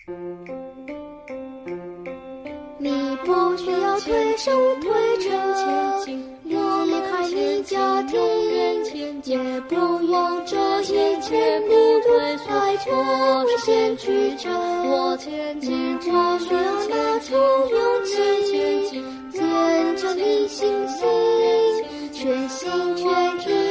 你不需要推手推车离开你家庭，也不用这一切你对开车危险曲折。我你只需要拿出勇气，坚强你信心，全心全意。